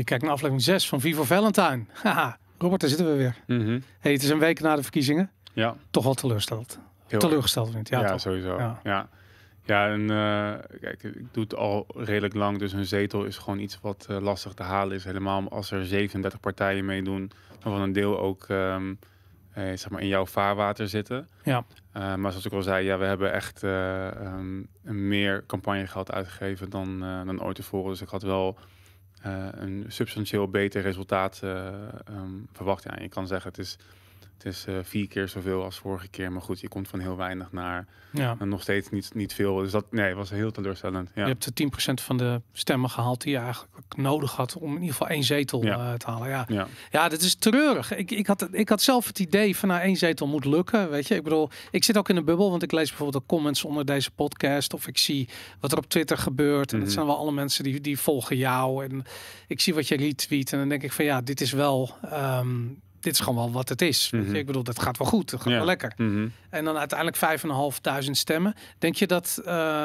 Je kijkt naar aflevering 6 van V for Valentine. Haha, Robert, daar zitten we weer. Hey, het is een week na de verkiezingen. Ja. Toch wel teleurgesteld. Teleurgesteld vind ik. Ja, sowieso. Ja, en kijk, ik doe het al redelijk lang. Dus een zetel is gewoon iets wat lastig te halen is. Helemaal als er 37 partijen meedoen. Waarvan een deel ook zeg maar in jouw vaarwater zitten. Ja. Maar zoals ik al zei, ja, we hebben echt meer campagnegeld uitgegeven dan ooit tevoren. Dus ik had wel een substantieel beter resultaat verwacht. Ja, je kan zeggen het is 4 keer zoveel als vorige keer. Maar goed, je komt van heel weinig naar nog steeds niet veel. Dus dat was heel teleurstellend. Ja. Je hebt de 10% van de stemmen gehaald die je eigenlijk nodig had om in ieder geval 1 zetel te halen. Ja, dat is treurig. Ik had zelf het idee van 1 zetel moet lukken. Weet je, ik bedoel, ik zit ook in een bubbel, want ik lees bijvoorbeeld de comments onder deze podcast of ik zie wat er op Twitter gebeurt. En dat zijn wel alle mensen die volgen jou. En ik zie wat je retweet en dan denk ik van dit is wel. Dit is gewoon wel wat het is. Weet je? Ik bedoel, dat gaat wel goed. Dat gaat wel lekker. En dan uiteindelijk 5.500 stemmen. Denk je dat...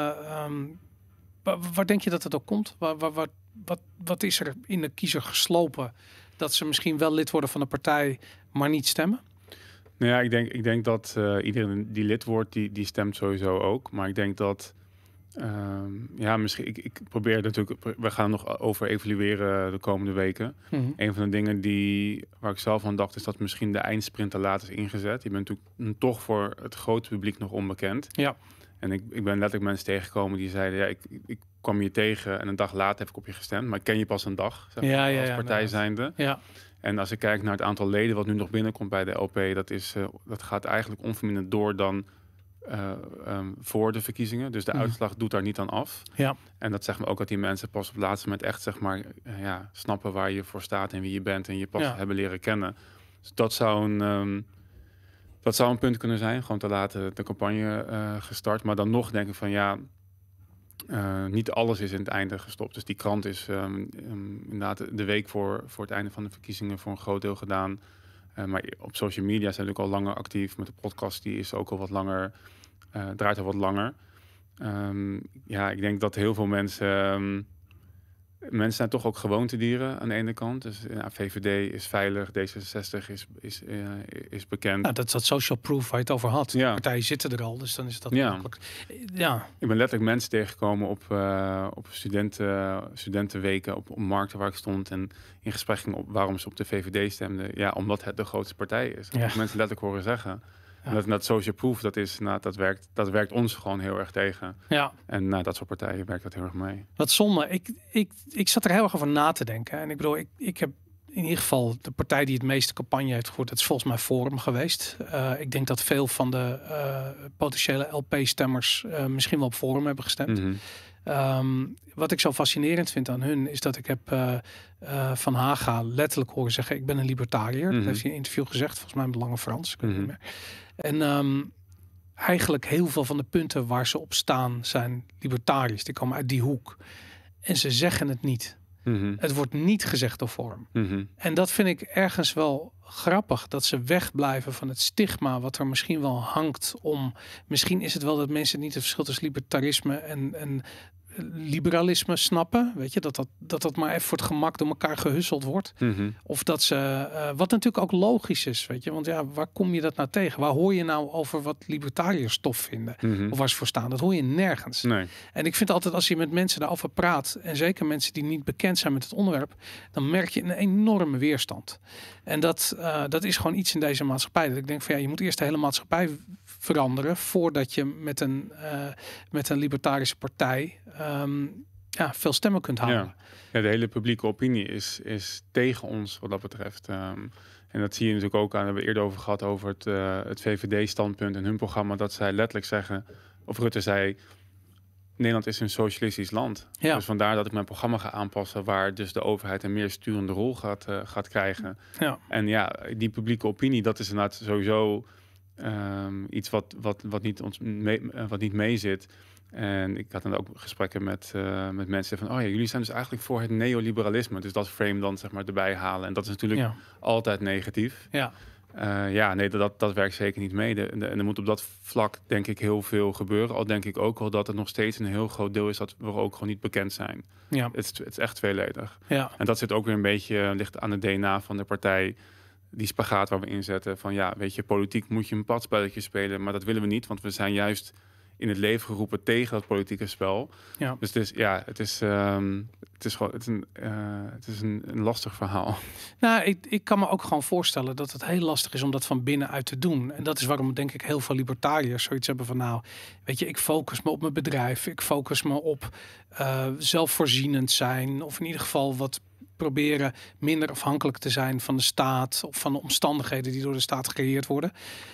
waar denk je dat het ook komt? Wat is er in de kiezer geslopen? Dat ze misschien wel lid worden van de partij, maar niet stemmen? Nou ja, ik denk dat iedereen die lid wordt, die stemt sowieso ook. Maar ik denk dat... misschien, ik probeer natuurlijk, we gaan nog over evalueren de komende weken. Een van de dingen waar ik zelf aan dacht, is dat misschien de eindsprint te laat is ingezet. Je bent natuurlijk toch voor het grote publiek nog onbekend. Ja. En ik ben letterlijk mensen tegengekomen die zeiden, ik kwam je tegen en een dag later heb ik op je gestemd. Maar ik ken je pas een dag, zeg maar, als partij zijnde. Ja. En als ik kijk naar het aantal leden wat nu nog binnenkomt bij de LP, dat gaat eigenlijk onverminderd door dan voor de verkiezingen. Dus de uitslag doet daar niet aan af. Ja. En dat zegt me ook dat die mensen pas op het laatste moment echt zeg maar snappen waar je voor staat en wie je bent en je pas hebben leren kennen. Dus dat zou een punt kunnen zijn. Gewoon te laten de campagne gestart. Maar dan nog denk ik van niet alles is in het einde gestopt. Dus die krant is inderdaad de week voor het einde van de verkiezingen voor een groot deel gedaan. Maar op social media zijn natuurlijk al langer actief. Met de podcast die is ook al wat langer, draait al wat langer. Ik denk dat heel veel mensen zijn toch ook gewoontedieren aan de ene kant. Dus VVD is veilig, D66 is bekend. Nou, dat is dat social proof waar je het over had. Ja. Partijen zitten er al, dus dan is dat makkelijk. Ja. Ik ben letterlijk mensen tegengekomen op studentenweken, op markten waar ik stond en in gesprek ging op waarom ze op de VVD stemden. Ja, omdat het de grootste partij is. Ja. Mensen letterlijk horen zeggen. Ja. Dat social proof, dat werkt ons gewoon heel erg tegen. Ja. En dat soort partijen werkt dat heel erg mee. Wat zonde. Ik zat er heel erg over na te denken. En ik bedoel, ik heb in ieder geval de partij die het meeste campagne heeft gevoerd, dat is volgens mij Forum geweest. Ik denk dat veel van de potentiële LP-stemmers misschien wel op Forum hebben gestemd. Wat ik zo fascinerend vind aan hun is dat ik heb Van Haga letterlijk horen zeggen, ik ben een libertariër. Dat heeft hij in een interview gezegd, volgens mij met Lange Frans. Ik weet niet meer. En eigenlijk heel veel van de punten waar ze op staan zijn libertariërs. Die komen uit die hoek. En ze zeggen het niet. Het wordt niet gezegd door Forum. En dat vind ik ergens wel grappig. Dat ze wegblijven van het stigma wat er misschien wel hangt om... Misschien is het wel dat mensen niet het verschil tussen libertarisme en liberalisme snappen. Weet je, dat maar even voor het gemak door elkaar gehusseld wordt. Of dat ze... wat natuurlijk ook logisch is, weet je. Want waar kom je dat nou tegen? Waar hoor je nou over wat libertariërs tof vinden? Of waar ze voor staan? Dat hoor je nergens. Nee. En ik vind altijd als je met mensen daarover praat, en zeker mensen die niet bekend zijn met het onderwerp, dan merk je een enorme weerstand. En dat is gewoon iets in deze maatschappij. Dat ik denk van je moet eerst de hele maatschappij veranderen voordat je met een libertarische partij veel stemmen kunt halen. Ja, de hele publieke opinie is tegen ons wat dat betreft. En dat zie je natuurlijk ook aan, we hebben eerder over gehad over het VVD-standpunt en hun programma, dat zij letterlijk zeggen, of Rutte zei, Nederland is een socialistisch land. Ja. Dus vandaar dat ik mijn programma ga aanpassen, waar dus de overheid een meer sturende rol gaat krijgen. Ja. En die publieke opinie, dat is inderdaad sowieso iets wat niet mee zit. En ik had dan ook gesprekken met mensen van, jullie zijn dus eigenlijk voor het neoliberalisme. Dus dat frame dan zeg maar erbij halen. En dat is natuurlijk altijd negatief. Ja. Dat werkt zeker niet mee. En er moet op dat vlak denk ik heel veel gebeuren. Al denk ik ook wel dat het nog steeds een heel groot deel is dat we ook gewoon niet bekend zijn. Ja. Het is echt tweeledig. Ja. En dat zit ook weer een beetje ligt aan het DNA van de partij. Die spagaat waar we inzetten van politiek moet je een padspelletje spelen, maar dat willen we niet, want we zijn juist in het leven geroepen tegen dat politieke spel. Ja. Dus het is een lastig verhaal. Nou, ik kan me ook gewoon voorstellen dat het heel lastig is om dat van binnenuit te doen. En dat is waarom denk ik heel veel libertariërs zoiets hebben van ik focus me op mijn bedrijf. Ik focus me op zelfvoorzienend zijn. Of in ieder geval wat proberen minder afhankelijk te zijn van de staat of van de omstandigheden die door de staat gecreëerd worden.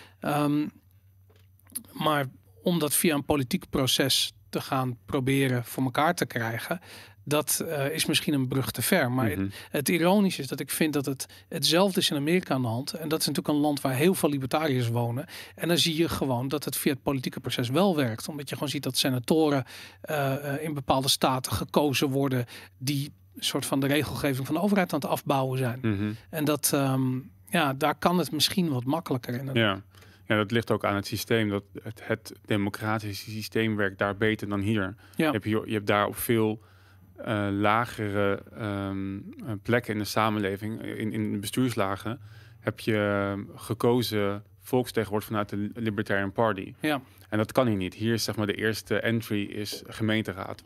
Maar om dat via een politiek proces te gaan proberen voor elkaar te krijgen, dat is misschien een brug te ver. Maar het ironische is dat ik vind dat hetzelfde is in Amerika aan de hand. En dat is natuurlijk een land waar heel veel libertariërs wonen. En dan zie je gewoon dat het via het politieke proces wel werkt. Omdat je gewoon ziet dat senatoren in bepaalde staten gekozen worden die een soort van de regelgeving van de overheid aan het afbouwen zijn. En dat, daar kan het misschien wat makkelijker in. Ja, dat ligt ook aan het systeem. Dat het democratische systeem werkt daar beter dan hier. Ja. Je hebt daar op veel lagere plekken in de samenleving, in de bestuurslagen, heb je gekozen volksvertegenwoordigers vanuit de Libertarian Party. Ja. En dat kan hier niet. Hier is zeg maar de eerste entry is gemeenteraad,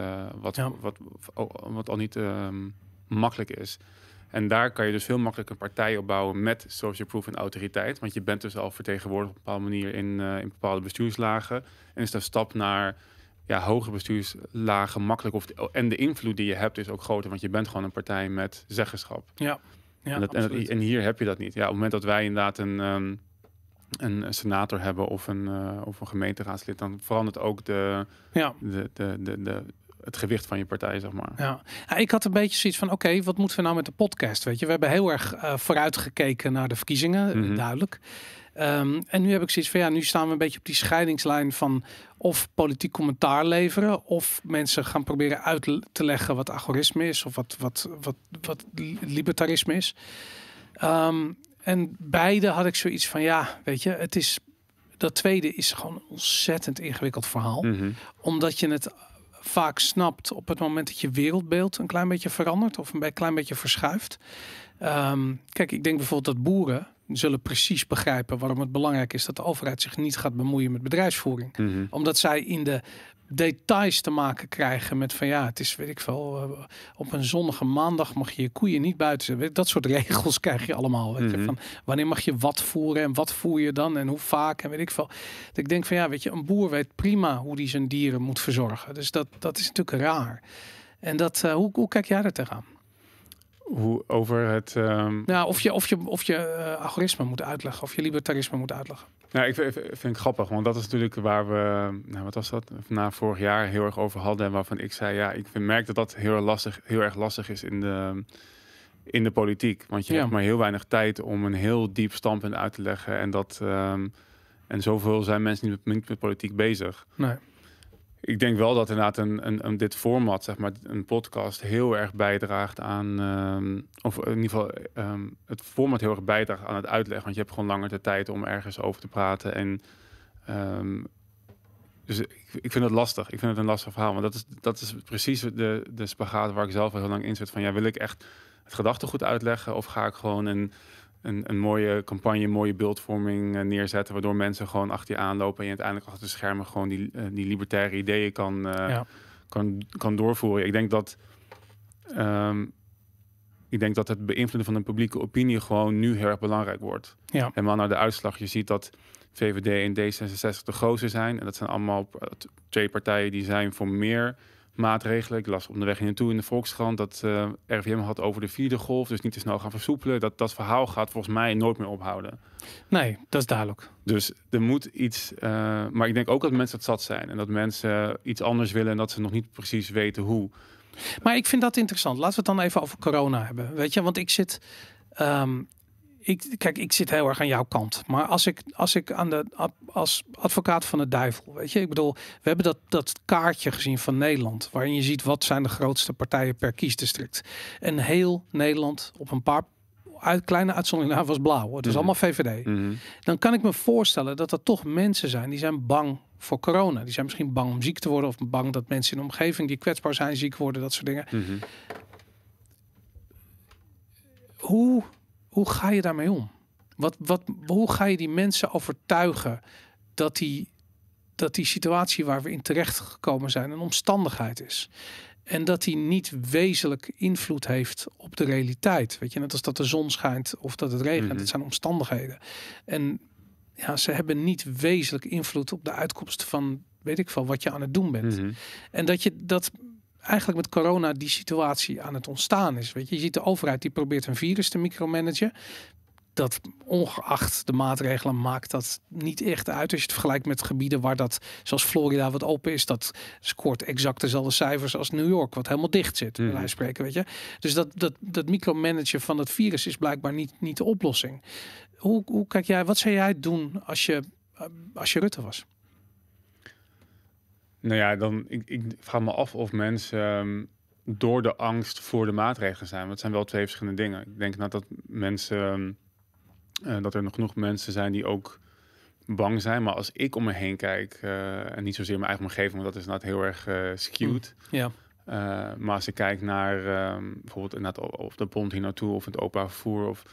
wat al niet makkelijk is. En daar kan je dus veel makkelijker een partij opbouwen met social proof en autoriteit. Want je bent dus al vertegenwoordigd op een bepaalde manier in bepaalde bestuurslagen. En is de stap naar hogere bestuurslagen makkelijk. En de invloed die je hebt is ook groter. Want je bent gewoon een partij met zeggenschap. Ja, en hier heb je dat niet. Ja, op het moment dat wij inderdaad een senator hebben of een gemeenteraadslid, dan verandert ook het gewicht van je partij, zeg maar. Ja, ik had een beetje zoiets van, oké, wat moeten we nou met de podcast? Weet je, we hebben heel erg vooruitgekeken naar de verkiezingen, duidelijk. En nu heb ik zoiets van, nu staan we een beetje op die scheidingslijn van of politiek commentaar leveren, of mensen gaan proberen uit te leggen wat agorisme is, of wat libertarisme is. En beide had ik zoiets van, het is, dat tweede is gewoon een ontzettend ingewikkeld verhaal. Omdat je het vaak snapt op het moment dat je wereldbeeld een klein beetje verandert of een klein beetje verschuift. Kijk, ik denk bijvoorbeeld dat boeren zullen precies begrijpen waarom het belangrijk is dat de overheid zich niet gaat bemoeien met bedrijfsvoering. Omdat zij in de details te maken krijgen met van het is, weet ik veel, op een zonnige maandag mag je koeien niet buiten zetten. Dat soort regels krijg je allemaal. Weet je, van wanneer mag je wat voeren en wat voer je dan en hoe vaak en weet ik veel. Dat ik denk van een boer weet prima hoe die zijn dieren moet verzorgen. Dus dat is natuurlijk raar. En dat, hoe kijk jij daar tegenaan? Hoe over het... Of je agorisme moet uitleggen of je libertarisme moet uitleggen. Ja, ik vind het grappig, want dat is natuurlijk waar we, wat was dat, na vorig jaar heel erg over hadden en waarvan ik zei, ik merk dat heel erg lastig is in de politiek. Want je hebt maar heel weinig tijd om een heel diep standpunt uit te leggen en zoveel zijn mensen niet met politiek bezig. Nee. Ik denk wel dat inderdaad dit format, zeg maar, een podcast, heel erg bijdraagt aan, of in ieder geval het format heel erg bijdraagt aan het uitleggen. Want je hebt gewoon langer de tijd om ergens over te praten. En dus ik vind het lastig. Ik vind het een lastig verhaal. Want dat is precies de spagaat waar ik zelf al heel lang in zit. Van wil ik echt het gedachtegoed uitleggen of ga ik gewoon een mooie campagne, een mooie beeldvorming neerzetten, waardoor mensen gewoon achter je aanlopen en je uiteindelijk achter de schermen gewoon die libertaire ideeën kan doorvoeren. Ik denk dat het beïnvloeden van de publieke opinie gewoon nu heel erg belangrijk wordt. Ja. En maar naar de uitslag, je ziet dat VVD en D66 de grootste zijn. En dat zijn allemaal twee partijen die zijn voor meer maatregelen. Ik las op de weg hier naartoe in de Volkskrant dat RIVM had over de vierde golf, dus niet te snel gaan versoepelen. Dat verhaal gaat volgens mij nooit meer ophouden. Nee, dat is duidelijk. Dus er moet iets, maar ik denk ook dat mensen het zat zijn en dat mensen iets anders willen en dat ze nog niet precies weten hoe. Maar ik vind dat interessant. Laten we het dan even over corona hebben. Weet je, want ik zit ik zit heel erg aan jouw kant. Maar als ik als advocaat van de duivel, weet je, ik bedoel, we hebben dat kaartje gezien van Nederland, waarin je ziet wat zijn de grootste partijen per kiesdistrict. En heel Nederland op een paar kleine uitzondering was blauw. Het was allemaal VVD. Dan kan ik me voorstellen dat er toch mensen zijn die zijn bang voor corona. Die zijn misschien bang om ziek te worden of bang dat mensen in de omgeving die kwetsbaar zijn ziek worden, dat soort dingen. Hoe ga je daarmee om? Hoe ga je die mensen overtuigen dat die situatie waar we in terecht gekomen zijn een omstandigheid is? En dat die niet wezenlijk invloed heeft op de realiteit. Weet je, net als dat de zon schijnt of dat het regent. Het zijn omstandigheden. En ja, ze hebben niet wezenlijk invloed op de uitkomst van, weet ik veel, wat je aan het doen bent. En dat eigenlijk met corona die situatie aan het ontstaan is. Weet je, je ziet de overheid die probeert een virus te micromanagen. Dat ongeacht de maatregelen maakt dat niet echt uit. Als je het vergelijkt met gebieden waar dat, zoals Florida, wat open is, dat scoort exact dezelfde cijfers als New York, wat helemaal dicht zit, bij wijze van spreken, weet je. Dus dat micromanagen van het virus is blijkbaar niet de oplossing. Hoe kijk jij, wat zou jij doen als je Rutte was? Nou ja, ik vraag me af of mensen door de angst voor de maatregelen zijn. Want het zijn wel twee verschillende dingen. Ik denk dat mensen, dat er nog genoeg mensen zijn die ook bang zijn. Maar als ik om me heen kijk, en niet zozeer mijn eigen omgeving, want dat is inderdaad heel erg skewed. Ja. Maar als ik kijk naar bijvoorbeeld inderdaad of de bond hier naartoe of het openbaar vervoer of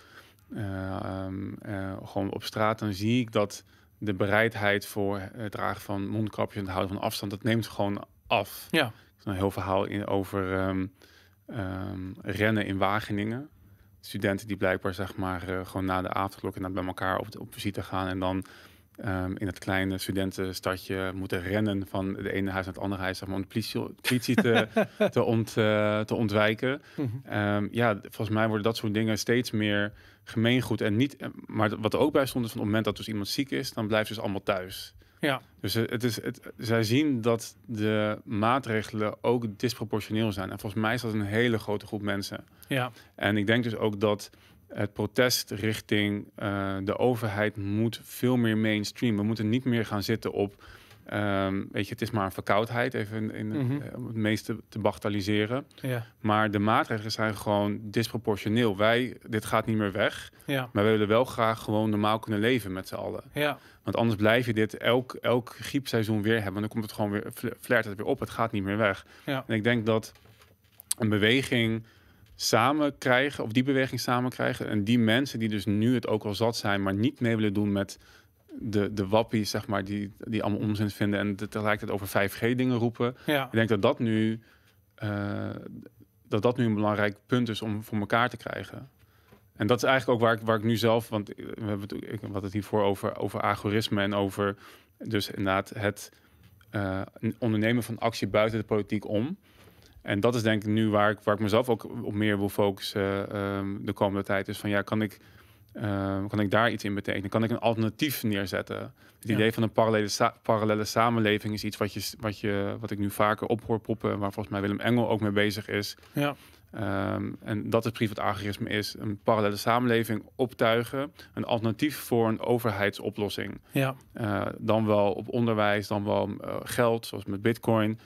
gewoon op straat, dan zie ik dat de bereidheid voor het dragen van mondkapjes en het houden van afstand, dat neemt gewoon af. Ja. Er is een heel verhaal over rennen in Wageningen. Studenten die blijkbaar zeg maar gewoon na de avondklok en dan bij elkaar op visite gaan en dan in het kleine studentenstadje moeten rennen van de ene huis naar het andere huis, zeg maar, om de politie te ontwijken. Ja, volgens mij worden dat soort dingen steeds meer gemeengoed en niet. Maar wat er ook bij stond is van op het moment dat dus iemand ziek is, dan blijft dus allemaal thuis. Ja. Dus zij zien dat de maatregelen ook disproportioneel zijn. En volgens mij is dat een hele grote groep mensen. Ja. En ik denk dus ook dat het protest richting de overheid moet veel meer mainstream. We moeten niet meer gaan zitten op, weet je, het is maar een verkoudheid, even om het meeste te bagatelliseren. Ja. Maar de maatregelen zijn gewoon disproportioneel. Dit gaat niet meer weg. Ja. Maar we willen wel graag gewoon normaal kunnen leven met z'n allen. Ja. Want anders blijf je dit elk griepseizoen weer hebben. Dan komt het gewoon weer, flaart het weer op. Het gaat niet meer weg. Ja. En ik denk dat een beweging samen krijgen, of die beweging samen krijgen, en die mensen die dus nu het ook al zat zijn, maar niet mee willen doen met de wappies, zeg maar, die allemaal onzin vinden en tegelijkertijd over 5G dingen roepen. Ja. Ik denk dat nu een belangrijk punt is om voor elkaar te krijgen. En dat is eigenlijk ook waar ik nu zelf, want we hadden het hiervoor over algoritme en over dus inderdaad het ondernemen van actie buiten de politiek om. En dat is denk ik nu waar ik mezelf ook op meer wil focussen de komende tijd. is van ja, kan ik daar iets in betekenen? Kan ik een alternatief neerzetten? Het idee van een parallele samenleving is iets wat ik nu vaker op hoor poppen, waar volgens mij Willem Engel ook mee bezig is. Ja. En dat is precies wat agorisme is. Een parallele samenleving optuigen. Een alternatief voor een overheidsoplossing. Ja. Dan wel op onderwijs, dan wel geld, zoals met Bitcoin.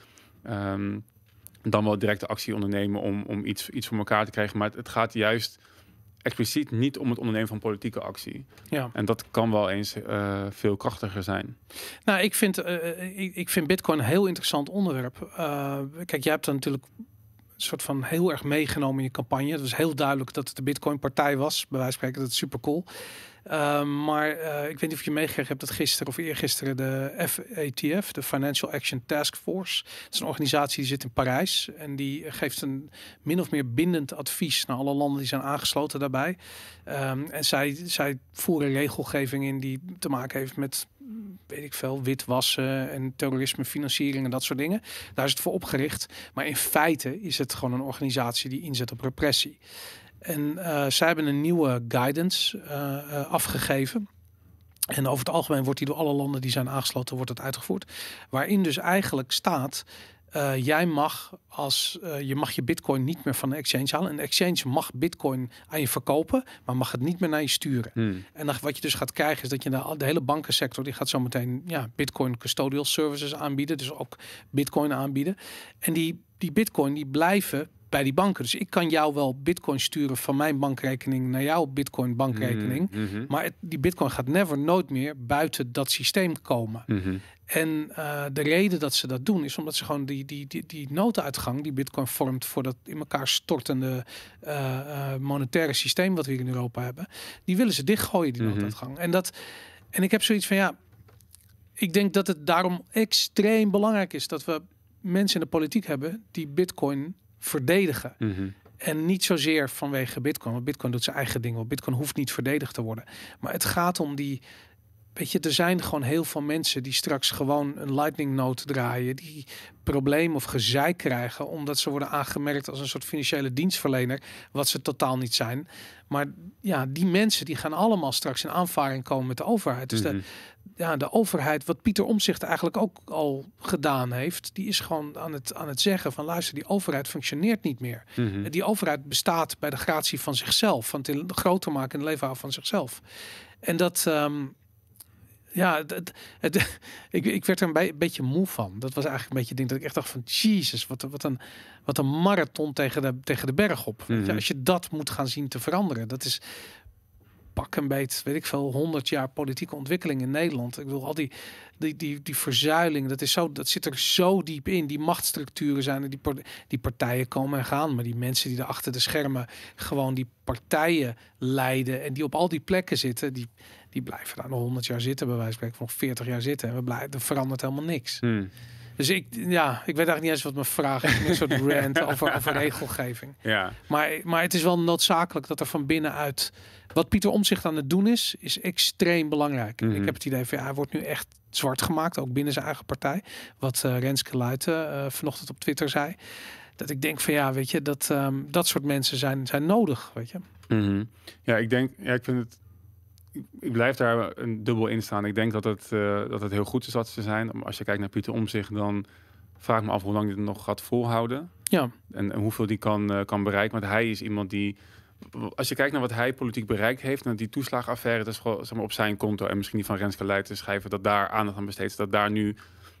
Dan wel directe actie ondernemen om iets voor elkaar te krijgen. Maar het gaat juist expliciet niet om het ondernemen van politieke actie. Ja. En dat kan wel eens veel krachtiger zijn. Nou, ik vind Bitcoin een heel interessant onderwerp. Kijk, jij hebt er natuurlijk een soort van heel erg meegenomen in je campagne. Het was heel duidelijk dat het de Bitcoin-partij was. Bij wijze van spreken, dat is super cool. Maar ik weet niet of je meegekregen hebt dat gisteren of eergisteren de FATF, de Financial Action Task Force, dat is een organisatie die zit in Parijs en die geeft een min of meer bindend advies naar alle landen die zijn aangesloten daarbij. En zij voeren regelgeving in die te maken heeft met, weet ik veel, witwassen en terrorisme, financiering en dat soort dingen. Daar is het voor opgericht. Maar in feite is het gewoon een organisatie die inzet op repressie. En zij hebben een nieuwe guidance afgegeven. En over het algemeen wordt die door alle landen die zijn aangesloten wordt het uitgevoerd. Waarin dus eigenlijk staat, jij mag je bitcoin niet meer van de exchange halen. En de exchange mag bitcoin aan je verkopen, maar mag het niet meer naar je sturen. En dan, wat je dus gaat krijgen is dat je de hele bankensector, die gaat zo meteen bitcoin custodial services aanbieden. Dus ook bitcoin aanbieden. En die bitcoin die blijven bij die banken. Dus ik kan jou wel bitcoin sturen van mijn bankrekening naar jouw bitcoin bankrekening. Maar die bitcoin gaat nooit meer buiten dat systeem komen. En de reden dat ze dat doen is omdat ze gewoon die nooduitgang die bitcoin vormt voor dat in elkaar stortende monetaire systeem wat we hier in Europa hebben, die willen ze dichtgooien, die nooduitgang. En ik heb zoiets van ik denk dat het daarom extreem belangrijk is dat we mensen in de politiek hebben die bitcoin verdedigen. En niet zozeer vanwege bitcoin. Want bitcoin doet zijn eigen ding. Want bitcoin hoeft niet verdedigd te worden. Maar het gaat om die... Weet je, er zijn gewoon heel veel mensen die straks gewoon een lightning node draaien. Die probleem of gezeik krijgen. Omdat ze worden aangemerkt als een soort financiële dienstverlener. Wat ze totaal niet zijn. Maar ja, die mensen die gaan allemaal straks in aanvaring komen met de overheid. Dus de overheid, wat Pieter Omtzigt eigenlijk ook al gedaan heeft, die is gewoon aan het zeggen van luister, die overheid functioneert niet meer. Die overheid bestaat bij de gratie van zichzelf, van het groter maken en het leven houden van zichzelf. En dat, ik werd er een beetje moe van. Dat was eigenlijk een beetje het ding dat ik echt dacht van Jezus, wat een marathon tegen de berg op. Weet je, als je dat moet gaan zien te veranderen, dat is pak een beet, weet ik veel, 100 jaar politieke ontwikkeling in Nederland. Ik bedoel, al die verzuiling, dat zit er zo diep in. Die machtsstructuren zijn er, die partijen komen en gaan, maar die mensen die er achter de schermen gewoon die partijen leiden en die op al die plekken zitten, die blijven daar nog 100 jaar zitten, bij wijze van spreken, nog 40 jaar zitten. En er verandert helemaal niks. Dus ik weet eigenlijk niet eens wat mijn vraag is. Een soort rant over regelgeving. Ja. Maar het is wel noodzakelijk dat er van binnenuit... Wat Pieter Omtzigt aan het doen is extreem belangrijk. Ik heb het idee van hij wordt nu echt zwart gemaakt, ook binnen zijn eigen partij. Wat Renske Luijten vanochtend op Twitter zei. Dat ik denk van weet je, dat soort mensen zijn nodig, weet je. Ja, ik vind het... Ik blijf daar een dubbel in staan. Ik denk dat het heel goed is dat ze zijn. Als je kijkt naar Pieter Omtzigt, dan vraag ik me af hoe lang hij het nog gaat volhouden. Ja. En hoeveel die kan bereiken. Want hij is iemand die... Als je kijkt naar wat hij politiek bereikt heeft, naar die toeslagenaffaire, dat is gewoon zeg maar, op zijn konto. En misschien die van Renske Luijten schrijven dat daar aandacht aan besteed is. Dat daar nu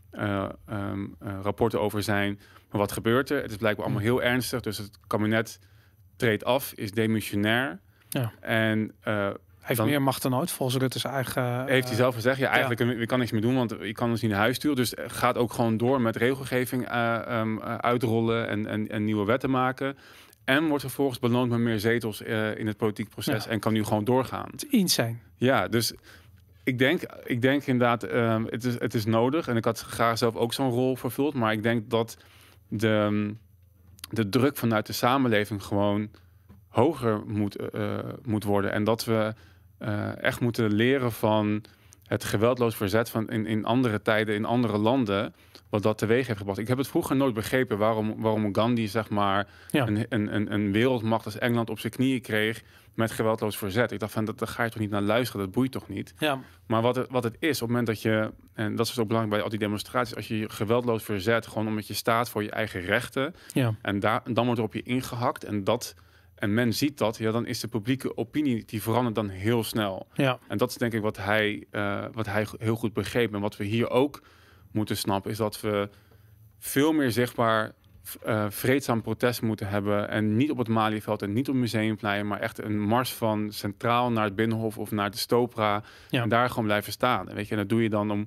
rapporten over zijn. Maar wat gebeurt er? Het is blijkbaar allemaal heel ernstig. Dus het kabinet treedt af, is demissionair. Ja. En... Heeft meer macht dan ooit, volgens Rutte's eigen... Heeft hij zelf gezegd. Ja, eigenlijk je kan niks meer doen, want je kan ons niet naar huis sturen. Dus gaat ook gewoon door met regelgeving uitrollen en nieuwe wetten maken. En wordt vervolgens beloond met meer zetels in het politiek proces. En kan nu gewoon doorgaan. Het is insane. Ja, dus ik denk inderdaad, het is nodig. En ik had graag zelf ook zo'n rol vervuld. Maar ik denk dat de druk vanuit de samenleving gewoon hoger moet worden. En dat we echt moeten leren van het geweldloos verzet van in andere tijden, in andere landen, wat dat teweeg heeft gebracht. Ik heb het vroeger nooit begrepen waarom Gandhi, zeg maar, een wereldmacht als Engeland op zijn knieën kreeg met geweldloos verzet. Ik dacht van, daar ga je toch niet naar luisteren, dat boeit toch niet? Ja. Maar wat het is, op het moment dat je, en dat is ook belangrijk bij al die demonstraties, als je je geweldloos verzet, gewoon omdat je staat voor je eigen rechten, en dan wordt er op je ingehakt, en men ziet dat, dan is de publieke opinie, die verandert dan heel snel. Ja. En dat is denk ik wat hij heel goed begreep. En wat we hier ook moeten snappen, is dat we veel meer zichtbaar vreedzaam protest moeten hebben. En niet op het Malieveld en niet op het Museumplein, maar echt een mars van centraal naar het Binnenhof of naar de Stopra. Ja. En daar gewoon blijven staan. En weet je, en dat doe je dan om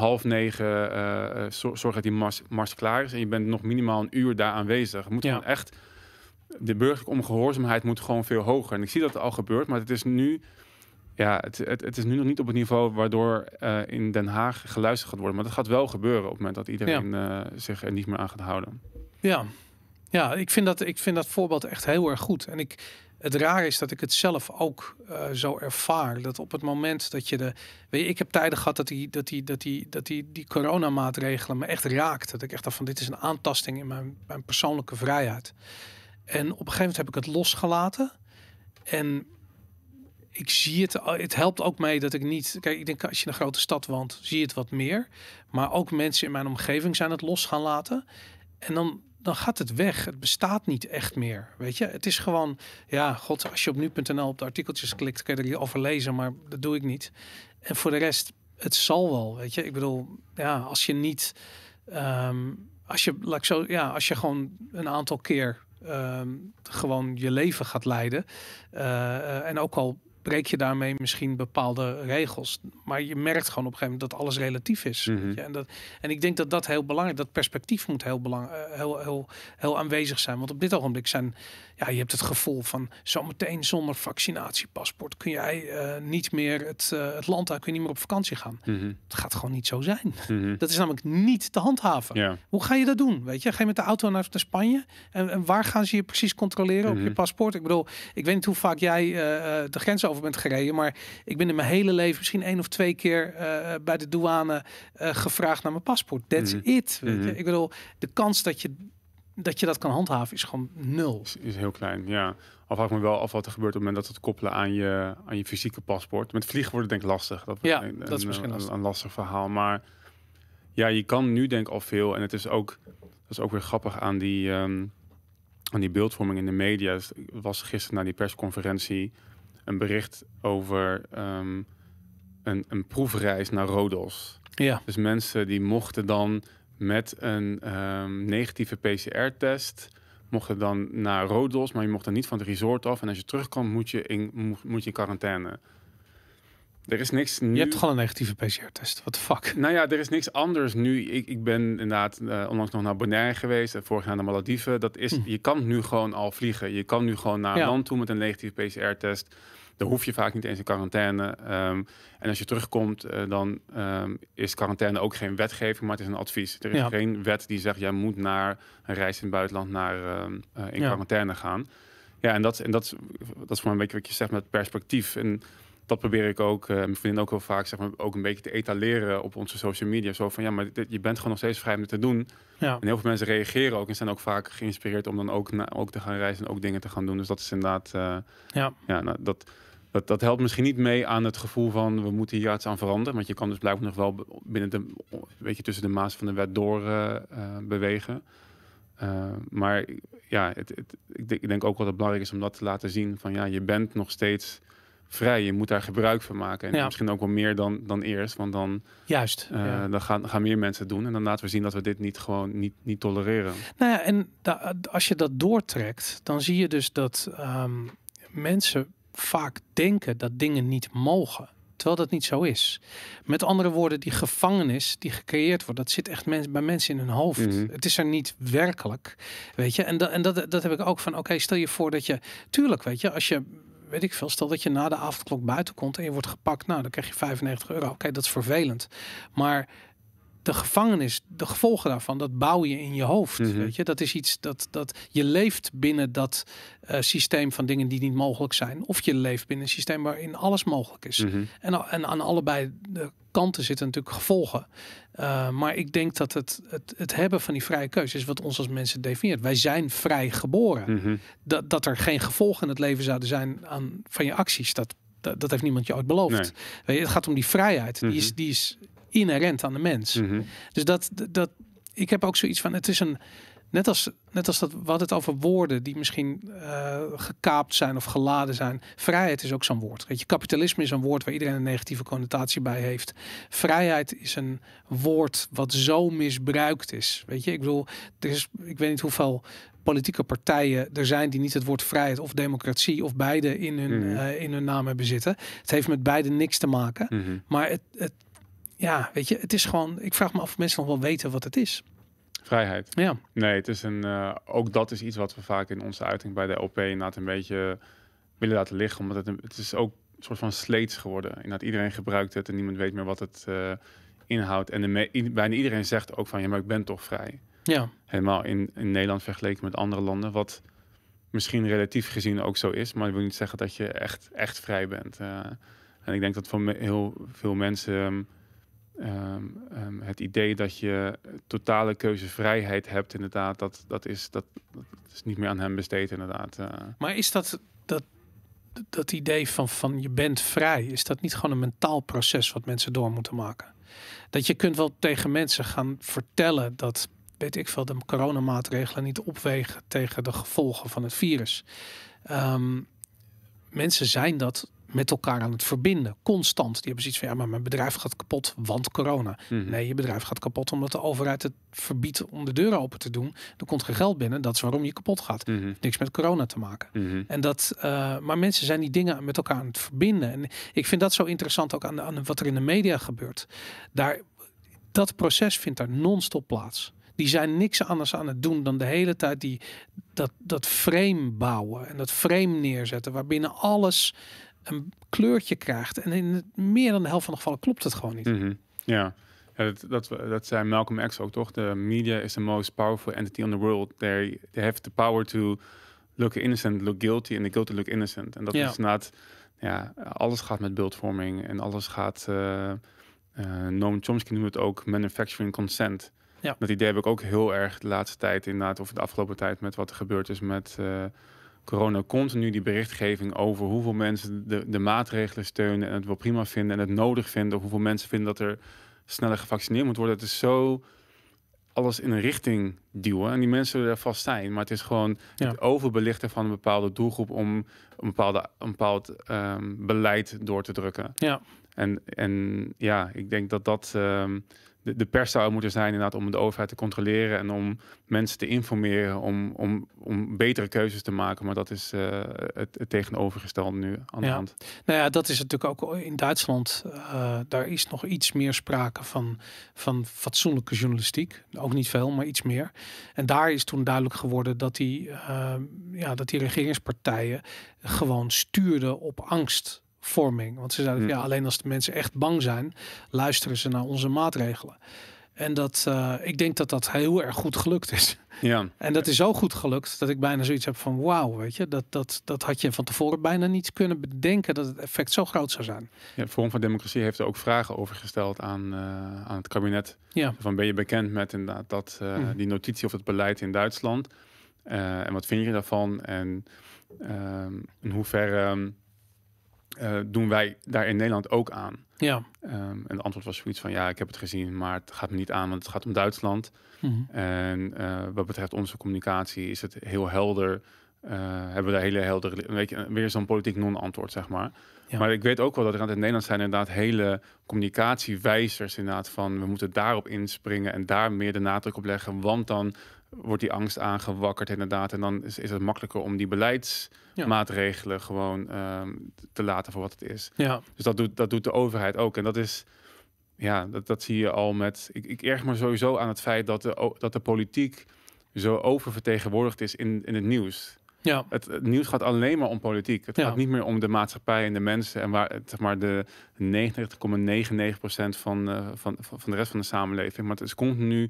8:30, zorg dat die mars klaar is. En je bent nog minimaal een uur daar aanwezig. Je moet gewoon echt... De burgerlijke ongehoorzaamheid moet gewoon veel hoger. En ik zie dat het al gebeurt, maar het is nu... Ja, het is nu nog niet op het niveau waardoor in Den Haag geluisterd gaat worden. Maar dat gaat wel gebeuren op het moment dat iedereen zich er niet meer aan gaat houden. Ja, ik vind dat voorbeeld echt heel erg goed. En het raar is dat ik het zelf ook zo ervaar. Dat op het moment dat je ik heb tijden gehad dat die coronamaatregelen me echt raakt. Dat ik echt dacht van, dit is een aantasting in mijn persoonlijke vrijheid. En op een gegeven moment heb ik het losgelaten. En ik zie het helpt ook mee dat ik niet... Kijk, ik denk als je in een grote stad woont, zie je het wat meer. Maar ook mensen in mijn omgeving zijn het los gaan laten. En dan gaat het weg. Het bestaat niet echt meer, weet je. Het is gewoon, als je op nu.nl op de artikeltjes klikt, kun je erover lezen, maar dat doe ik niet. En voor de rest, het zal wel, weet je. Ik bedoel, als je niet... Als je gewoon een aantal keer gewoon je leven gaat leiden. En ook al breek je daarmee misschien bepaalde regels. Maar je merkt gewoon op een gegeven moment dat alles relatief is. Weet je? En ik denk dat dat heel belangrijk, dat perspectief moet heel aanwezig zijn. Want op dit ogenblik je hebt het gevoel van zometeen zonder vaccinatiepaspoort kun jij niet meer het land uit, kun je niet meer op vakantie gaan. Het gaat gewoon niet zo zijn. Dat is namelijk niet te handhaven. Ja. Hoe ga je dat doen? Weet je, ga je met de auto naar Spanje? En waar gaan ze je precies controleren op je paspoort? Ik bedoel, ik weet niet hoe vaak jij de grens over bent gereden, maar ik ben in mijn hele leven misschien 1 of 2 keer bij de douane gevraagd naar mijn paspoort. That's it. Weet je? Ik bedoel, de kans dat je dat kan handhaven is gewoon 0. Is heel klein, ja. Al vraag ik me wel af wat er gebeurt op het moment dat het koppelen aan je fysieke paspoort. Met vliegen wordt het denk ik lastig. Dat is misschien een lastig verhaal. Maar ja, je kan nu denk ik al veel. En het is ook, dat is ook weer grappig aan die beeldvorming in de media. Dus was gisteren na die persconferentie een bericht over een proefreis naar Rodos. Ja. Dus mensen die mochten dan met een negatieve PCR-test mochten dan naar Rodos, maar je mocht dan niet van het resort af. En als je terugkomt, moet je in quarantaine. Er is niks nu. Je hebt gewoon een negatieve PCR-test. What the fuck? Nou ja, er is niks anders nu. Ik ben inderdaad onlangs nog naar Bonaire geweest. Vorig jaar naar Malediven. Dat is, je kan nu gewoon al vliegen. Je kan nu gewoon naar een land toe met een negatieve PCR-test. Dan hoef je vaak niet eens in quarantaine. En als je terugkomt, dan is quarantaine ook geen wetgeving, maar het is een advies. Er is geen wet die zegt, jij moet naar een reis in het buitenland in quarantaine gaan. Ja, en dat is voor mij een beetje wat je zegt met perspectief. En dat probeer ik ook, mijn vriendin ook heel vaak, zeg maar, ook een beetje te etaleren op onze social media. Zo van, ja, maar je bent gewoon nog steeds vrij om dit te doen. Ja. En heel veel mensen reageren ook en zijn ook vaak geïnspireerd om dan ook te gaan reizen en ook dingen te gaan doen. Dus dat is inderdaad, dat helpt misschien niet mee aan het gevoel van we moeten hier iets aan veranderen. Want je kan dus blijkbaar nog wel binnen tussen de maas van de wet door bewegen. Maar ja, ik denk ook wel dat het belangrijk is om dat te laten zien. Van ja, je bent nog steeds vrij. Je moet daar gebruik van maken. En misschien ook wel meer dan eerst. Want dan, dan gaan meer mensen doen. En dan laten we zien dat we dit niet tolereren. Nou ja, en als je dat doortrekt, dan zie je dus dat mensen vaak denken dat dingen niet mogen. Terwijl dat niet zo is. Met andere woorden, die gevangenis die gecreëerd wordt, dat zit echt bij mensen in hun hoofd. Het is er niet werkelijk. Weet je, en dat heb ik ook van, oké, stel je voor dat je, tuurlijk, weet je, als je, weet ik veel, stel dat je na de avondklok buiten komt en je wordt gepakt, nou, dan krijg je €95. Oké, dat is vervelend. Maar de gevangenis, de gevolgen daarvan, dat bouw je in je hoofd. Weet je, dat is iets dat je leeft binnen dat systeem van dingen die niet mogelijk zijn. Of je leeft binnen een systeem waarin alles mogelijk is. En aan allebei de kanten zitten natuurlijk gevolgen. Maar ik denk dat het hebben van die vrije keuze is wat ons als mensen definieert. Wij zijn vrij geboren. Dat er geen gevolgen in het leven zouden zijn van je acties. Dat heeft niemand je ooit beloofd. Nee. Weet je, het gaat om die vrijheid. Die is inherent aan de mens. Dus dat ik heb ook zoiets van, het is een net als dat we hadden het over woorden die misschien gekaapt zijn of geladen zijn. Vrijheid is ook zo'n woord. Weet je, kapitalisme is een woord waar iedereen een negatieve connotatie bij heeft. Vrijheid is een woord wat zo misbruikt is. Weet je, ik bedoel, ik weet niet hoeveel politieke partijen er zijn die niet het woord vrijheid of democratie of beide in hun naam hebben zitten. Het heeft met beide niks te maken. Maar ja, weet je, het is gewoon, ik vraag me af of mensen nog wel weten wat het is. Vrijheid. Ja. Nee, het is ook dat is iets wat we vaak in onze uiting bij de LP inderdaad een beetje willen laten liggen. Omdat het is ook een soort van sleets geworden. Inderdaad, iedereen gebruikt het en niemand weet meer wat het inhoudt. En bijna iedereen zegt ook van, ja, maar ik ben toch vrij. Ja. Helemaal in Nederland vergeleken met andere landen, wat misschien relatief gezien ook zo is. Maar dat wil niet zeggen dat je echt vrij bent. En ik denk dat voor heel veel mensen het idee dat je totale keuzevrijheid hebt, inderdaad, dat is niet meer aan hem besteed, inderdaad. Maar is dat idee van je bent vrij, is dat niet gewoon een mentaal proces wat mensen door moeten maken? Dat je kunt wel tegen mensen gaan vertellen dat, weet ik veel, de coronamaatregelen niet opwegen tegen de gevolgen van het virus. Mensen zijn dat met elkaar aan het verbinden. Constant. Die hebben zoiets van, ja, maar mijn bedrijf gaat kapot, want corona. Nee, je bedrijf gaat kapot omdat de overheid het verbiedt om de deuren open te doen. Er komt geen geld binnen. Dat is waarom je kapot gaat. Niks met corona te maken. En maar mensen zijn die dingen met elkaar aan het verbinden. En ik vind dat zo interessant ook aan wat er in de media gebeurt. Dat proces vindt daar non-stop plaats. Die zijn niks anders aan het doen dan de hele tijd dat frame bouwen en dat frame neerzetten, waarbinnen alles een kleurtje krijgt. En in meer dan de helft van de gevallen klopt het gewoon niet. Ja, dat zei Malcolm X ook, toch? The media is the most powerful entity in the world. They have the power to look innocent, look guilty, and the guilty look innocent. En dat is inderdaad, alles gaat met beeldvorming en alles gaat... Noam Chomsky noemt het ook manufacturing consent. Ja. Dat idee heb ik ook heel erg de laatste tijd inderdaad, of de afgelopen tijd met wat er gebeurd is met corona. Continu die berichtgeving over hoeveel mensen de maatregelen steunen en het wel prima vinden en het nodig vinden. Of hoeveel mensen vinden dat er sneller gevaccineerd moet worden. Het is zo alles in een richting duwen. En die mensen zullen er vast zijn. Maar het is gewoon het overbelichten van een bepaalde doelgroep om een bepaald beleid door te drukken. Ja. En ja, ik denk dat de pers zou moeten zijn inderdaad om de overheid te controleren en om mensen te informeren om betere keuzes te maken. Maar dat is het tegenovergestelde nu aan de hand. Nou ja, dat is natuurlijk ook in Duitsland. Daar is nog iets meer sprake van fatsoenlijke journalistiek. Ook niet veel, maar iets meer. En daar is toen duidelijk geworden dat die regeringspartijen gewoon stuurden op angst. Want ze zeiden, alleen als de mensen echt bang zijn, luisteren ze naar onze maatregelen. En ik denk dat heel erg goed gelukt is. Ja. En dat is zo goed gelukt dat ik bijna zoiets heb van wauw, weet je, dat had je van tevoren bijna niet kunnen bedenken dat het effect zo groot zou zijn. Ja, Forum van Democratie heeft er ook vragen over gesteld aan het kabinet. Ja. Van ben je bekend met inderdaad die notitie of het beleid in Duitsland? En wat vind je daarvan? En in hoeverre doen wij daar in Nederland ook aan? Ja. En het antwoord was zoiets van, ik heb het gezien, maar het gaat me niet aan, want het gaat om Duitsland. En wat betreft onze communicatie is het heel helder. Hebben we daar hele heldere, weer zo'n politiek non-antwoord, zeg maar. Ja. Maar ik weet ook wel dat er aan het Nederland zijn inderdaad hele communicatiewijzers inderdaad van, we moeten daarop inspringen en daar meer de nadruk op leggen, want dan wordt die angst aangewakkerd inderdaad. En dan is het makkelijker om die beleidsmaatregelen gewoon te laten voor wat het is. Ja. Dus dat doet de overheid ook. En dat is, dat zie je al met... Ik erg me sowieso aan het feit dat de politiek zo oververtegenwoordigd is in het nieuws. Ja. Het nieuws gaat alleen maar om politiek. Het gaat niet meer om de maatschappij en de mensen. En waar zeg maar de 99,99% van de rest van de samenleving. Maar het is continu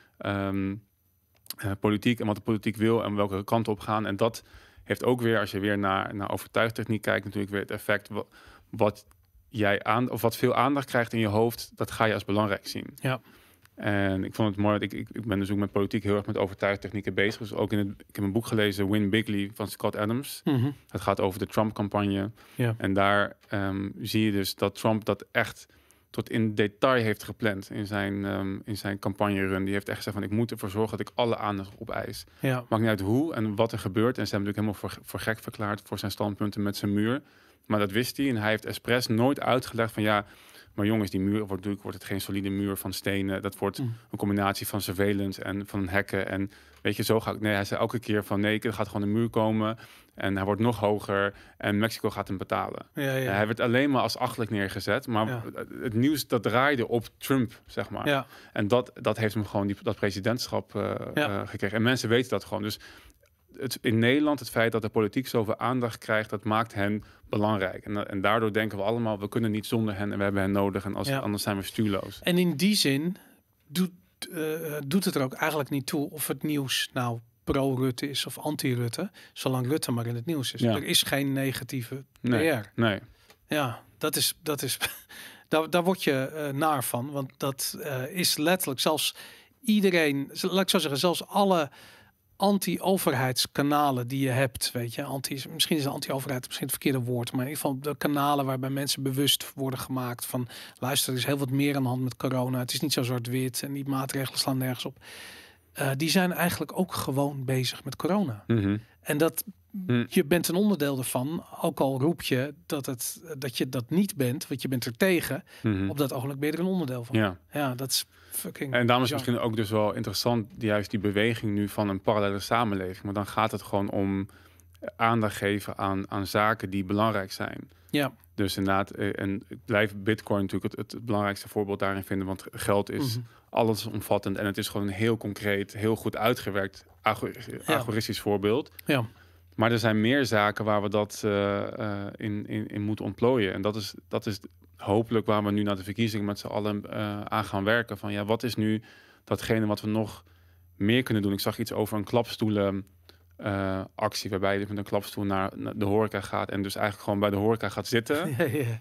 politiek en wat de politiek wil en welke kant op gaan. En dat heeft ook weer, als je weer naar overtuigtechniek kijkt, natuurlijk weer het effect wat veel aandacht krijgt in je hoofd, dat ga je als belangrijk zien. Ja. En ik vond het mooi, ik ben dus ook met politiek heel erg met overtuigtechnieken bezig. Dus ook ik heb een boek gelezen, Win Bigly van Scott Adams. Het gaat over de Trump-campagne. Ja. En daar zie je dus dat Trump dat echt tot in detail heeft gepland in zijn campagne-run. Die heeft echt gezegd van, ik moet ervoor zorgen dat ik alle aandacht opeis. Ja. Maakt niet uit hoe en wat er gebeurt. En ze hebben natuurlijk helemaal voor gek verklaard voor zijn standpunten met zijn muur. Maar dat wist hij en hij heeft expres nooit uitgelegd van maar jongens, die muur wordt het geen solide muur van stenen. Dat wordt een combinatie van surveillance en van hekken. En weet je, zo ga ik... Nee, hij zei elke keer van er gaat gewoon een muur komen. En hij wordt nog hoger. En Mexico gaat hem betalen. Ja. Hij werd alleen maar als achtelijk neergezet. Maar het nieuws dat draaide op Trump, zeg maar. Ja. En dat heeft hem gewoon dat presidentschap gekregen. En mensen weten dat gewoon. Dus in Nederland, het feit dat de politiek zoveel aandacht krijgt, dat maakt hen belangrijk. En daardoor denken we allemaal, we kunnen niet zonder hen en we hebben hen nodig. En anders zijn we stuurloos. En in die zin doet het er ook eigenlijk niet toe of het nieuws nou pro-Rutte is of anti-Rutte, zolang Rutte maar in het nieuws is. Ja. Er is geen negatieve PR. Nee. Ja, dat is daar word je naar van, want dat is letterlijk zelfs iedereen, laat ik zo zeggen, zelfs alle anti-overheidskanalen die je hebt, weet je, misschien is de anti-overheid misschien het verkeerde woord, maar in ieder geval de kanalen waarbij mensen bewust worden gemaakt van, luister, er is heel wat meer aan de hand met corona, het is niet zo zwart-wit en die maatregelen slaan nergens op. Die zijn eigenlijk ook gewoon bezig met corona. En je bent een onderdeel ervan, ook al roep je dat je dat niet bent, want je bent er tegen. Op dat ogenblik ben je er een onderdeel van. Ja, dat is fucking. En daarom is het misschien ook dus wel interessant, juist die beweging nu van een parallele samenleving. Maar dan gaat het gewoon om aandacht geven aan zaken die belangrijk zijn. Ja. Dus inderdaad, en ik blijf Bitcoin natuurlijk het belangrijkste voorbeeld daarin vinden, want geld is allesomvattend en het is gewoon een heel concreet, heel goed uitgewerkt algoristisch voorbeeld. Ja. Maar er zijn meer zaken waar we dat in moeten ontplooien. En dat is hopelijk waar we nu naar de verkiezingen met z'n allen aan gaan werken. Van ja, wat is nu datgene wat we nog meer kunnen doen? Ik zag iets over een klapstoelen actie waarbij je met een klapstoel naar de horeca gaat en dus eigenlijk gewoon bij de horeca gaat zitten.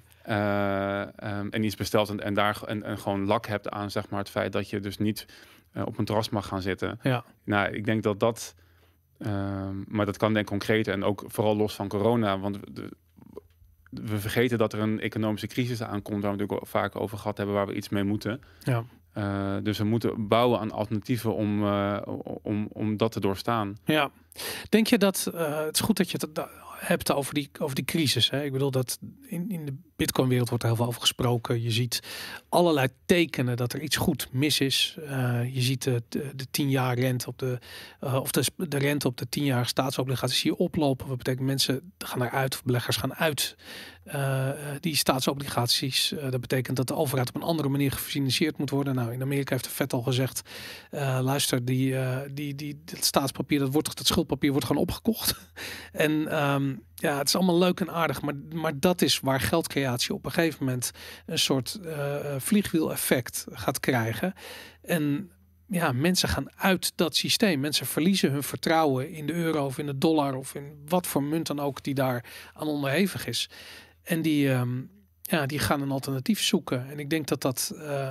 En iets bestelt en daar en gewoon lak hebt aan, zeg maar, het feit dat je dus niet op een terras mag gaan zitten. Ja. Nou, ik denk dat maar dat kan denk ik concreter en ook vooral los van corona, want we vergeten dat er een economische crisis aankomt, waar we natuurlijk al vaak over gehad hebben, waar we iets mee moeten. Ja. Dus we moeten bouwen aan alternatieven om dat te doorstaan. Ja. Denk je dat het is goed dat je het hebt over die crisis? Hè? Ik bedoel dat in de Bitcoin-wereld wordt er heel veel over gesproken. Je ziet allerlei tekenen dat er iets goed mis is. Je ziet de 10 jaar rente op de rente op de 10-jarige staatsobligaties hier oplopen. Wat betekent mensen gaan eruit, of beleggers gaan uit die staatsobligaties. Dat betekent dat de overheid op een andere manier gefinancierd moet worden. Nou, in Amerika heeft de Fed al gezegd, luister, dat staatspapier, dat schuldpapier wordt gewoon opgekocht. En ja, het is allemaal leuk en aardig, maar dat is waar geldcreatie op een gegeven moment een soort vliegwiel-effect gaat krijgen. En ja, mensen gaan uit dat systeem. Mensen verliezen hun vertrouwen in de euro of in de dollar of in wat voor munt dan ook die daar aan onderhevig is. En die gaan een alternatief zoeken. En ik denk dat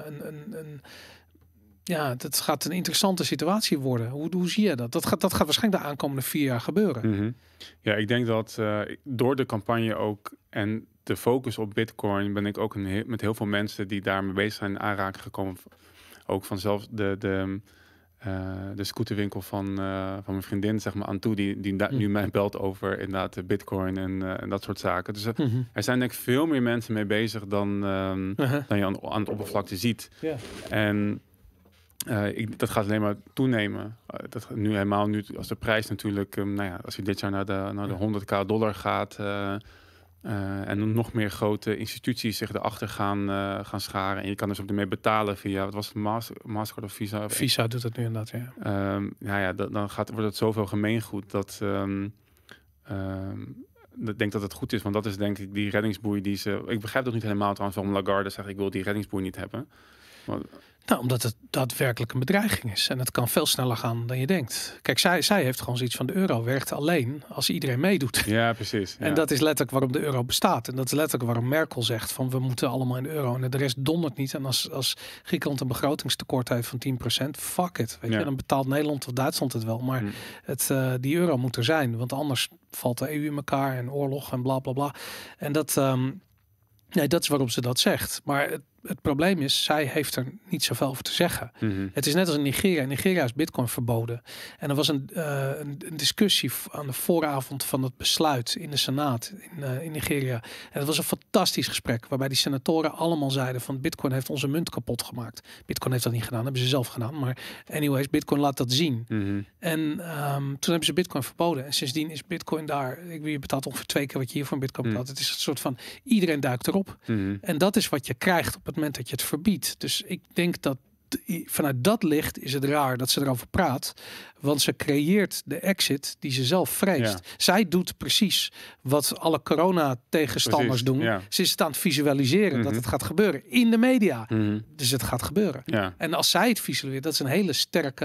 dat gaat een interessante situatie worden. Hoe zie je dat? Dat gaat waarschijnlijk de aankomende 4 jaar gebeuren. Ja, ik denk dat door de campagne ook en de focus op Bitcoin ben ik ook met heel veel mensen die daarmee bezig zijn in aanraking gekomen. Ook vanzelf de scooterwinkel van mijn vriendin, zeg maar, aan toe, die nu mij belt over inderdaad de Bitcoin en dat soort zaken. Dus er zijn denk ik veel meer mensen mee bezig dan je aan het oppervlakte ziet. Yeah. En dat gaat alleen maar toenemen. Dat nu helemaal nu als de prijs natuurlijk, als je dit jaar naar de $100.000 gaat en nog meer grote instituties zich erachter gaan scharen en je kan dus ook ermee betalen via, wat was het, Mastercard of Visa? Visa doet het nu inderdaad, ja. Dan wordt het zoveel gemeengoed dat ik denk dat het goed is, want dat is denk ik die reddingsboei die ze. Ik begrijp dat niet helemaal trouwens waarom Lagarde zegt ik wil die reddingsboei niet hebben. Maar, nou, omdat het daadwerkelijk een bedreiging is. En het kan veel sneller gaan dan je denkt. Kijk, zij heeft gewoon zoiets van de euro werkt alleen als iedereen meedoet. Ja, precies. Ja. En dat is letterlijk waarom de euro bestaat. En dat is letterlijk waarom Merkel zegt van we moeten allemaal in de euro. En de rest dondert niet. En als Griekenland een begrotingstekort heeft van 10%, fuck it. Weet je, dan betaalt Nederland of Duitsland het wel. Maar die euro moet er zijn. Want anders valt de EU in elkaar en oorlog en bla bla bla. En dat is waarom ze dat zegt. Maar het probleem is, zij heeft er niet zoveel over te zeggen. Het is net als in Nigeria. In Nigeria is Bitcoin verboden. En er was een discussie aan de vooravond van het besluit in de Senaat in Nigeria. En het was een fantastisch gesprek, waarbij die senatoren allemaal zeiden van Bitcoin heeft onze munt kapot gemaakt. Bitcoin heeft dat niet gedaan, hebben ze zelf gedaan. Maar anyways, Bitcoin laat dat zien. En toen hebben ze Bitcoin verboden. En sindsdien is Bitcoin daar. Je betaalt ongeveer 2 keer wat je hier voor een Bitcoin betaalt. Het is een soort van, iedereen duikt erop. En dat is wat je krijgt op het moment dat je het verbiedt. Dus ik denk dat vanuit dat licht is het raar dat ze erover praat. Want ze creëert de exit die ze zelf vreest. Ja. Zij doet precies wat alle corona-tegenstanders doen. Ja. Ze is het aan het visualiseren dat het gaat gebeuren. In de media. Dus het gaat gebeuren. Ja. En als zij het visualiseert, dat is een hele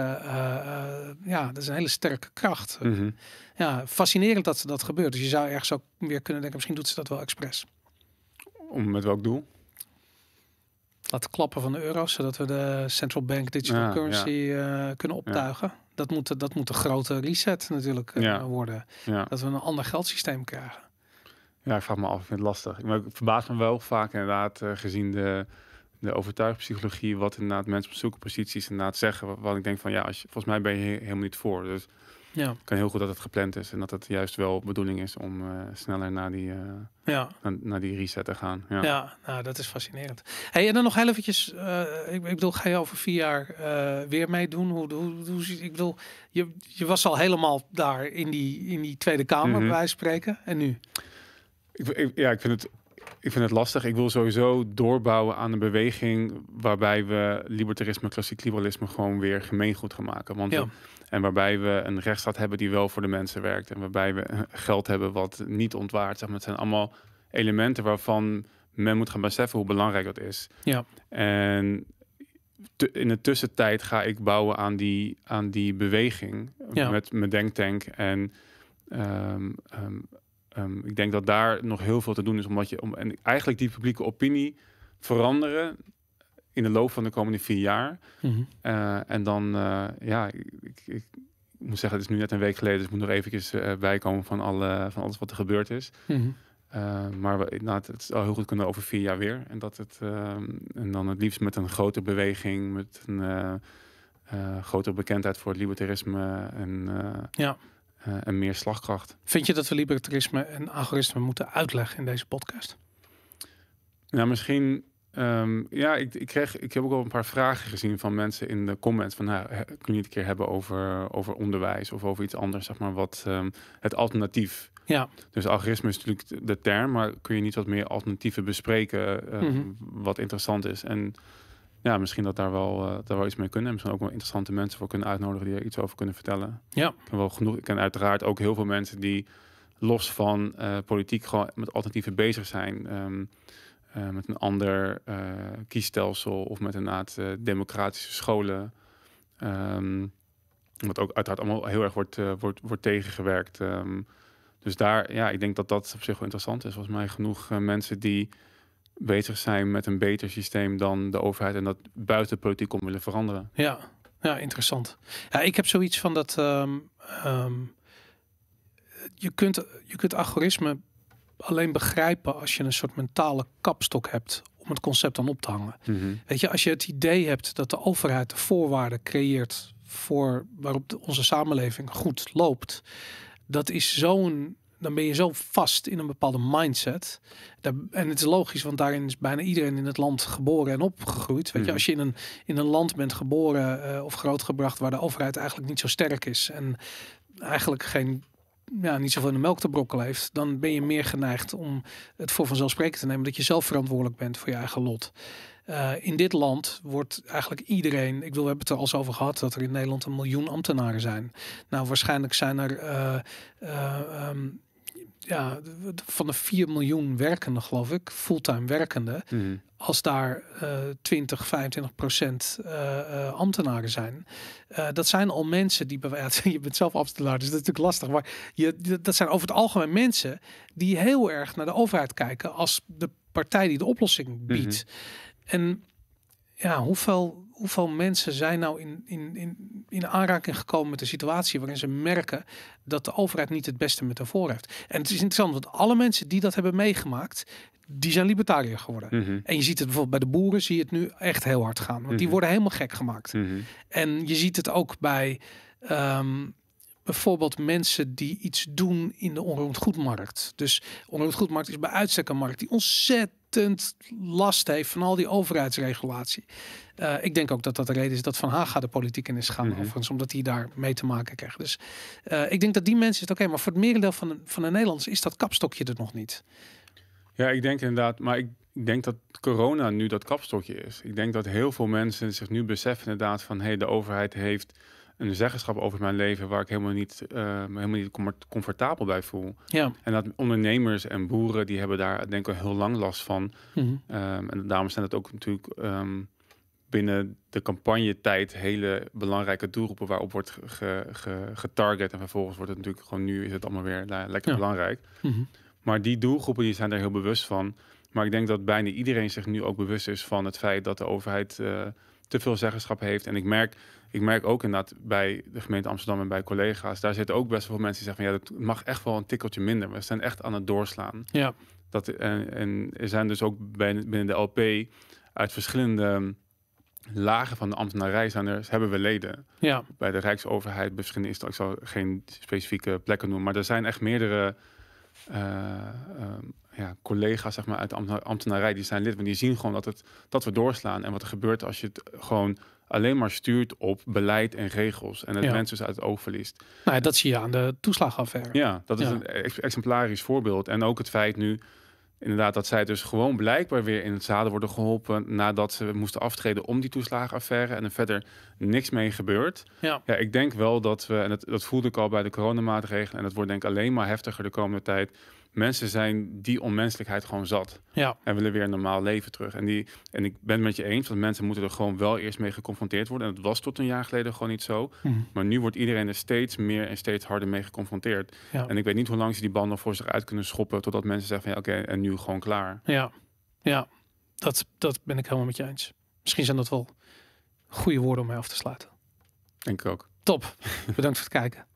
sterke kracht. Ja, fascinerend dat dat gebeurt. Dus je zou ergens ook weer kunnen denken, misschien doet ze dat wel expres. Met welk doel? Laten klappen van de euro's, zodat we de central bank digital currency kunnen optuigen. Ja. Dat moet een grote reset natuurlijk worden. Ja. Dat we een ander geldsysteem krijgen. Ja, ik vraag me af, ik vind het lastig. Maar ik verbaas me wel vaak inderdaad, gezien de overtuigingspsychologie, wat inderdaad mensen op zulke posities inderdaad zeggen. Wat ik denk van volgens mij ben je helemaal niet voor. Dus Het kan heel goed dat het gepland is en dat het juist wel bedoeling is om sneller naar die reset te gaan. Ja, nou, dat is fascinerend. Hey, en dan nog heel eventjes, ik bedoel, ga je over 4 jaar weer meedoen? Hoe ik bedoel, je was al helemaal daar in die Tweede Kamer, bij wijze van spreken. En nu? Ik vind het lastig. Ik wil sowieso doorbouwen aan een beweging waarbij we libertarisme, klassiek liberalisme gewoon weer gemeengoed gaan maken. En waarbij we een rechtsstaat hebben die wel voor de mensen werkt. En waarbij we geld hebben wat niet ontwaart. Zeg maar, het zijn allemaal elementen waarvan men moet gaan beseffen hoe belangrijk dat is. Ja. En in de tussentijd ga ik bouwen aan die beweging met mijn denktank. En ik denk dat daar nog heel veel te doen is, en eigenlijk die publieke opinie veranderen in de loop van de komende 4 jaar. En dan, ik moet zeggen, het is nu net een week geleden, dus ik moet nog eventjes bijkomen van alles wat er gebeurd is. Maar het zou heel goed kunnen over 4 jaar weer. En en dan het liefst met een grote beweging, met een grotere bekendheid voor het libertarisme en meer slagkracht. Vind je dat we libertarisme en agorisme moeten uitleggen in deze podcast? Nou, misschien. Ik heb ook al een paar vragen gezien van mensen in de comments van, kun je het een keer hebben over onderwijs of over iets anders, zeg maar, wat het alternatief. Ja. Dus algoritme is natuurlijk de term, maar kun je niet wat meer alternatieven bespreken wat interessant is? En ja, misschien dat daar wel iets mee kunnen. En misschien ook wel interessante mensen voor kunnen uitnodigen die er iets over kunnen vertellen. Ja. Ik ken uiteraard ook heel veel mensen die los van politiek gewoon met alternatieven bezig zijn. Met een ander kiesstelsel of met inderdaad democratische scholen. Wat ook uiteraard allemaal heel erg wordt tegengewerkt. Dus daar, ik denk dat op zich wel interessant is. Volgens mij genoeg mensen die bezig zijn met een beter systeem dan de overheid en dat buiten de politiek om willen veranderen. Ja, interessant. Ja, ik heb zoiets van dat je kunt algoritme alleen begrijpen als je een soort mentale kapstok hebt om het concept dan op te hangen. Weet je, als je het idee hebt dat de overheid de voorwaarden creëert waarop onze samenleving goed loopt, dan ben je zo vast in een bepaalde mindset. En het is logisch, want daarin is bijna iedereen in het land geboren en opgegroeid. Weet je, als je in een land bent geboren of grootgebracht waar de overheid eigenlijk niet zo sterk is en eigenlijk niet zoveel in de melk te brokkelen heeft, dan ben je meer geneigd om het voor vanzelfsprekend te nemen dat je zelf verantwoordelijk bent voor je eigen lot. In dit land wordt eigenlijk iedereen, we hebben het er al eens over gehad dat er in Nederland 1 miljoen ambtenaren zijn. Nou, waarschijnlijk zijn er van de 4 miljoen werkenden, geloof ik, fulltime werkenden, als daar 20-25% ambtenaren zijn. Dat zijn al mensen die, je bent zelf ambtenaar, dus dat is natuurlijk lastig, maar dat zijn over het algemeen mensen die heel erg naar de overheid kijken als de partij die de oplossing biedt. En ja, hoeveel mensen zijn nou in aanraking gekomen met de situatie waarin ze merken dat de overheid niet het beste met haar voor heeft. En het is interessant, want alle mensen die dat hebben meegemaakt, die zijn libertariër geworden. En je ziet het bijvoorbeeld bij de boeren, zie je het nu echt heel hard gaan. Want die worden helemaal gek gemaakt. En je ziet het ook bij bijvoorbeeld mensen die iets doen in de onroerend goedmarkt. Dus onroerend goedmarkt is bij uitstek een markt die ontzettend last heeft van al die overheidsregulatie. Ik denk ook dat dat de reden is dat Van Haga de politiek in is gegaan, overigens, omdat hij daar mee te maken krijgt. Dus ik denk dat die mensen het oké, maar voor het merendeel van de Nederlanders is dat kapstokje er nog niet. Ja, ik denk inderdaad, maar ik denk dat corona nu dat kapstokje is. Ik denk dat heel veel mensen zich nu beseffen inderdaad van, de overheid heeft een zeggenschap over mijn leven waar ik helemaal niet comfortabel bij voel. Ja. En dat ondernemers en boeren, die hebben daar denk ik heel lang last van. En daarom zijn het ook natuurlijk binnen de campagnetijd hele belangrijke doelgroepen waarop wordt getarget. En vervolgens wordt het natuurlijk gewoon, nu is het allemaal weer lekker belangrijk. Maar die doelgroepen die zijn er heel bewust van. Maar ik denk dat bijna iedereen zich nu ook bewust is van het feit dat de overheid te veel zeggenschap heeft. En ik merk ook inderdaad bij de gemeente Amsterdam en bij collega's, daar zitten ook best wel veel mensen die zeggen van, dat mag echt wel een tikkeltje minder. We zijn echt aan het doorslaan. Ja. En er zijn dus ook binnen de LP uit verschillende lagen van de ambtenarij hebben we leden. Ja. Bij de Rijksoverheid, bij verschillende instanties, ik zal geen specifieke plekken noemen, maar er zijn echt meerdere collega's zeg maar, uit de ambtenarij die zijn lid, maar die zien gewoon dat we doorslaan en wat er gebeurt als je het gewoon alleen maar stuurt op beleid en regels en het mensen dus uit het oog verliest. Nou, dat zie je aan de toeslagenaffaire. Ja, dat is een exemplarisch voorbeeld. En ook het feit nu inderdaad dat zij dus gewoon blijkbaar weer in het zadel worden geholpen nadat ze moesten aftreden om die toeslagenaffaire en er verder niks mee gebeurt. Ja, ik denk wel dat we, en dat voelde ik al bij de coronamaatregelen en dat wordt denk ik alleen maar heftiger de komende tijd. Mensen zijn die onmenselijkheid gewoon zat. Ja. En willen weer een normaal leven terug. En ik ben het met je eens, want mensen moeten er gewoon wel eerst mee geconfronteerd worden. En dat was tot een jaar geleden gewoon niet zo. Maar nu wordt iedereen er steeds meer en steeds harder mee geconfronteerd. Ja. En ik weet niet hoe lang ze die band nog voor zich uit kunnen schoppen, totdat mensen zeggen van oké, en nu gewoon klaar. Ja, dat ben ik helemaal met je eens. Misschien zijn dat wel goede woorden om mij af te sluiten. Denk ik ook. Top. Bedankt voor het kijken.